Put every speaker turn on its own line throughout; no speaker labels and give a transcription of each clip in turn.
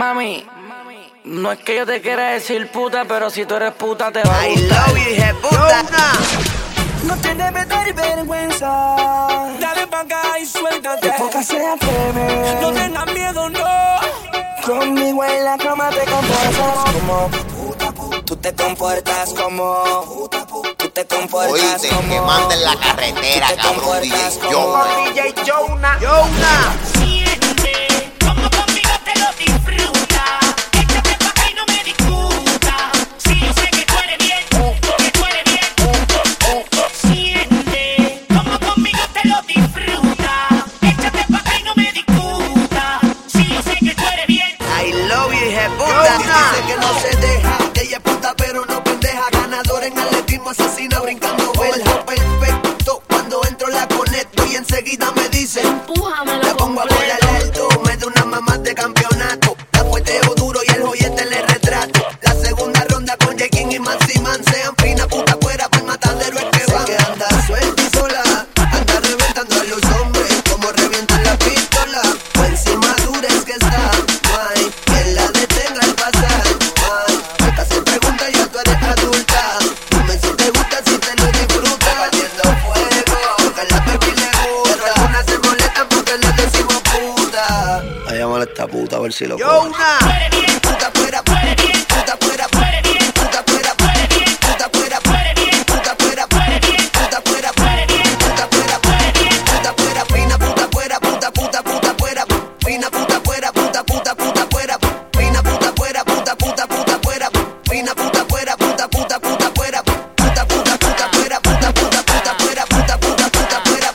Mami, no es que yo te quiera decir puta, pero si tú eres puta te va a gustar.
I love you, hija puta.
No te debes dar vergüenza.
Dale pa' acá y suéltate.
De poca se atreve.
No tengas miedo, no.
Conmigo en la cama te comportas como puta. Tú te comportas como tú te comportas.
Oíste,
como
que manden la carretera,
tú te
cabrón, DJ
comportas
Jonah.
como
DJ Jonah.
Siente como conmigo te lo disfruta. Échate pa' acá y no me discuta. Si yo sé que tú eres bien, que tú eres bien. Siente como conmigo te lo disfruta. Échate pa' acá y no me discuta. Si yo sé que tú eres bien.
I love you, hija puta. Dice que no se deja, que ella es puta pero no pendeja. Ganadora en atletismo, asesina brincando verja. Perfecto, cuando entro la conecto y enseguida me dice
Empújamelo
la pongo a volar alto, me da una mamá de campeonato. La fueteo duro y el joyete le retrato. La segunda ronda con J. King y Maxi Man. Sean fina puta fuera, para el matadero es que va. Sé que anda suelta y sola, anda reventando a los hombres como revientan la pistola. Por encima dura es que está, no hay quien la detenga al pasar. No hay, esta se pregunta, ya tú eres adulta. Dime si te gusta, si te lo disfrutas. Batiendo fuego, que a la baby le gusta. Pero algunas se molestan porque le decimos puta. Allá molesta puta, a ver si lo coge. Puta fuera, puta fuera, puta fuera, puta fuera, puta fuera, puta fuera, puta fuera, puta fuera, fina puta fuera, puta fuera, fina puta fuera, puta fuera, fina puta fuera, puta fuera, fina puta fuera, puta fuera, puta fuera, puta fuera, puta fuera, puta fuera, puta fuera,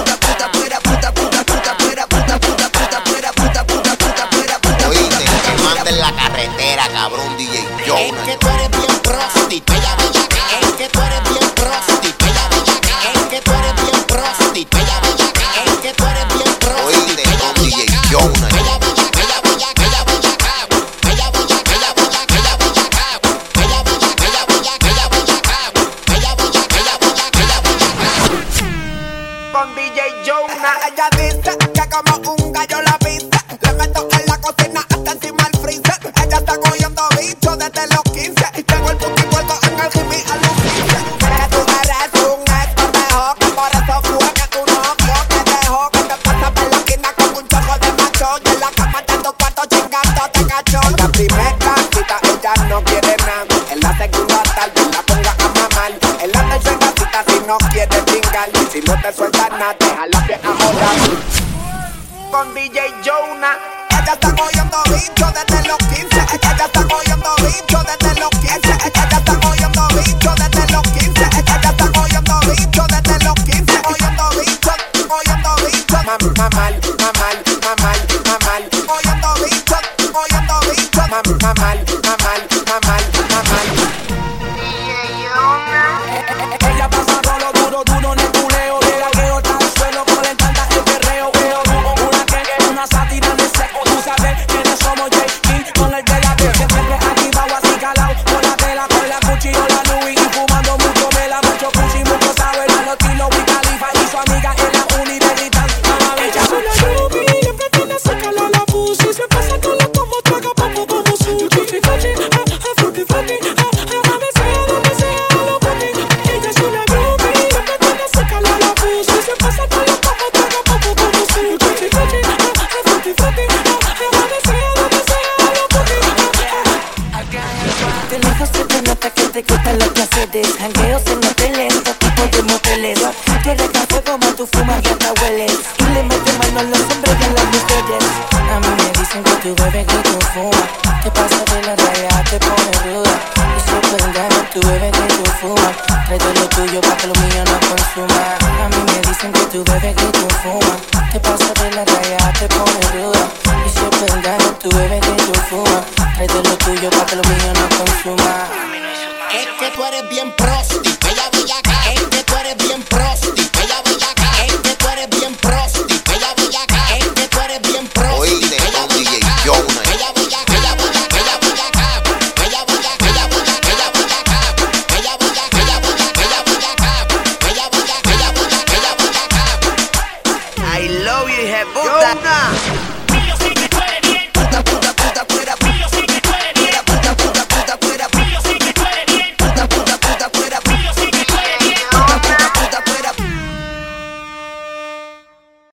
oíste, que manden la carretera, cabrón, DJ Jonah.
Es que tú eres bien prosti, bella bellaca. Es que tú eres bien prosti, bella bellaca. Es que tú eres bien prosti, bella bellaca. Es que tú eres bien prosti,
Oíste,
bella
con DJ
bellaca.
Jonah.
Bella bellaca, bella bellaca, bella bellaca. Bella bellaca, bella bellaca, bella bellaca. Bella bellaca, bella bellaca, bella bellaca. Bella bellaca, bella bellaca, bella bellaca.
Con DJ Jonah.
Ella dice que como un gallo la pisa. Le meto en la cocina hasta encima el freezer. Ella está cogiendo bicho desde los 15. Tengo el puti puerto en el Jimmy a los 15. Que tú eres un escorrejo, que por eso fue que tu novio te dejó. Que te pasas por la esquina con un chorro de macho. Y en la cama de tu cuarto chingando te cachó. La primera cita ella no quiere nada. En la segunda tal vez la ponga a mamar. En la tercera cita si no quiere chingar. Si no te sueltas nada, deja la pie a joder.
Con DJ Jonah.
Ella está cogiendo bicho desde los 15. Ella está cogiendo bicho desde los 15. Ella está cogiendo bicho desde los 15. Ella está cogiendo bicho desde los 15. Cogiendo bicho, cogiendo bicho. Mamal, mamal, mamal, mamal. Cogiendo bicho, cogiendo bicho. Mamal, mamal, mamal, mamal. Ella pasa rolo duro, duro en el culeo. De laqueo está al suelo, como le encanta el perreo. Veo una que es una sátira de seco. Tú sabes quiénes somos, J. King con el de la B. Siempre activado así calado. Con la tela, con la cuchillo, la Louis. Y fumando mucho mela, mucho pussy, mucho sour. A los kilos, Wiz Khalifa y su amiga en la uni de gritan. Mamá bella. Ella sola groovy, siempre tiene sacarle la pussy. Se pasa con la como traga papo como sushi. Cuchi, cuchi, frutti, frutti. Donde sea, lo puti. Ella es una groovy, siempre tiene sacarle la pussy. Se pasa con la como traga papo como sushi. Cuchi, cuchi, frutti, frutti. Donde sea, lo puti.
De lejos se te nota que te gustan los placeres. Jangueos en hoteles, otro tipo de moteles. Tú eres café como tú fumas y hasta hueles. Y le metes mano a los hombres y a las mujeres. A mí me dicen que tú bebes, que tú fumas. Te pasa de la raya, te pones ruda. Y super diamond, tú bebes, que tú fumas. Tráete lo tuyo pa' que lo mío no consuma. A mí me dicen que tú bebes, que tú fumas. Te pasa de la raya, te pones ruda. Y super diamond, tú bebes, que tú fumas. Tráete lo tuyo pa' que lo mío no consuma.
Es que tú eres bien prosti, bella bellaca. Es que tú eres bien prosti,